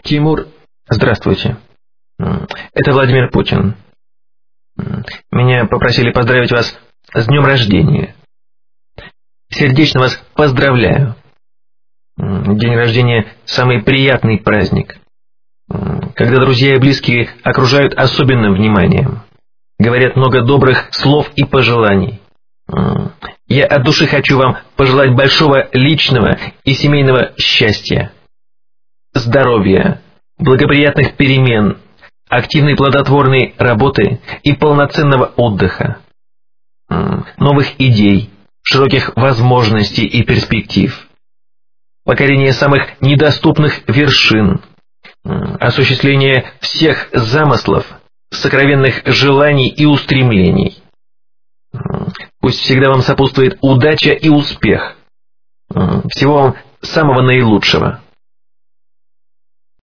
Тимур, здравствуйте. Это Владимир Путин. Меня попросили поздравить вас с днем рождения. Сердечно вас поздравляю. День рождения – самый приятный праздник, когда друзья и близкие окружают особенным вниманием, говорят много добрых слов и пожеланий. Я от души хочу вам пожелать большого личного и семейного счастья, здоровья, благоприятных перемен, активной плодотворной работы и полноценного отдыха, новых идей, широких возможностей и перспектив, покорения самых недоступных вершин, осуществления всех замыслов, сокровенных желаний и устремлений. Пусть всегда вам сопутствует удача и успех. Всего вам самого наилучшего.